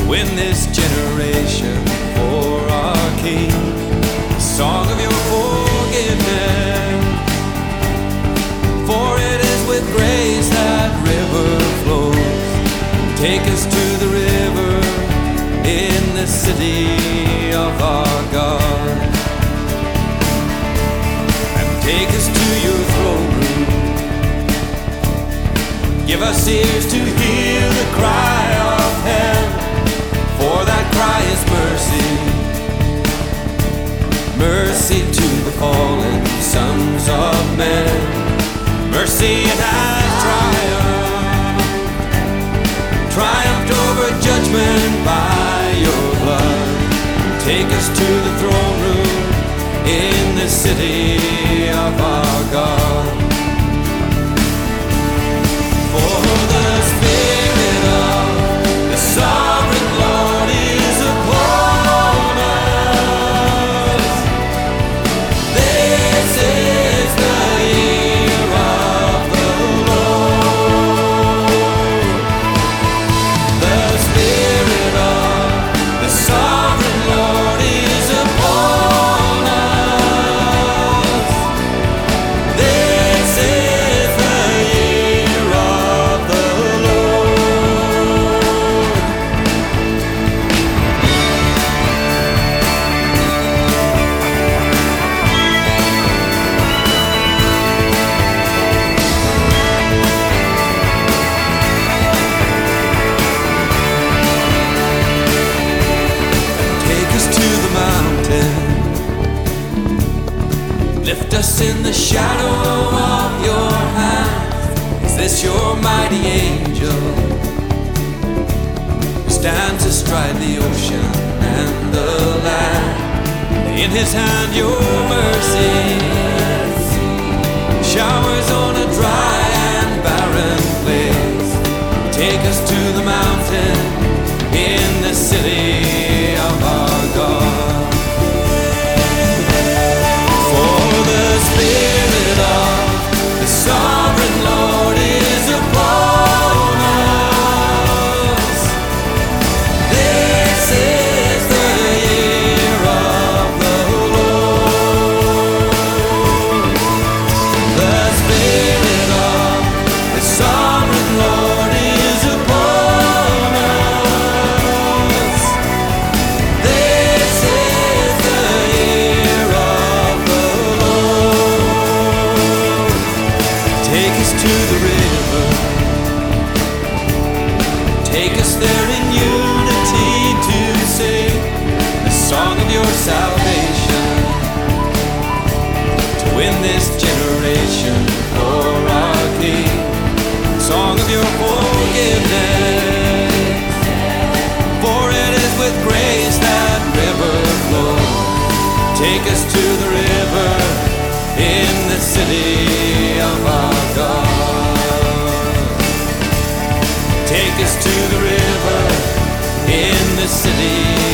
win this generation for our King. A song of your forgiveness, for it is with grace that river flows. Take us to the river in the city of our God, and take us to your throne room. Give us ears to hear the cry of hell, for that cry is mercy. Mercy to the fallen sons of men. Mercy it has triumphed over judgment by your blood. Take us to the throne room in the city of our God. For the Spirit of the Sovereign Lord is upon us. This is the year of the Lord. The Spirit of the Sovereign Lord is upon us. This is the year of the Lord. Take us to the mountain, lift us in the shadow of your hand. Is this your mighty angel who stands astride the ocean and the land? In his hand your mercy showers on a dry and barren place. Take us to the mountain in the city of our God. For the Spirit of the Sovereign Lord is upon us. This is the year of the Lord. The Spirit of the Sovereign Lord is upon us. This is the year of the Lord. Take us to the river, take us there in unity to sing the song of your salvation, to win this generation for our King. Song of your forgiveness, for it is with grace that river flows. Take us to the river in the city of our God. Take us to the river in the city